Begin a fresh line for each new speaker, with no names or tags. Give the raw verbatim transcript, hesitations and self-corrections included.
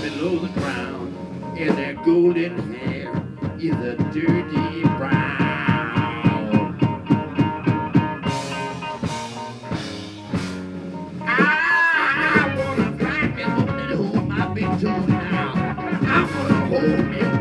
below the ground, and their golden hair is a dirty brown. I wanna fly me home and hold my big toe now. I wanna hold me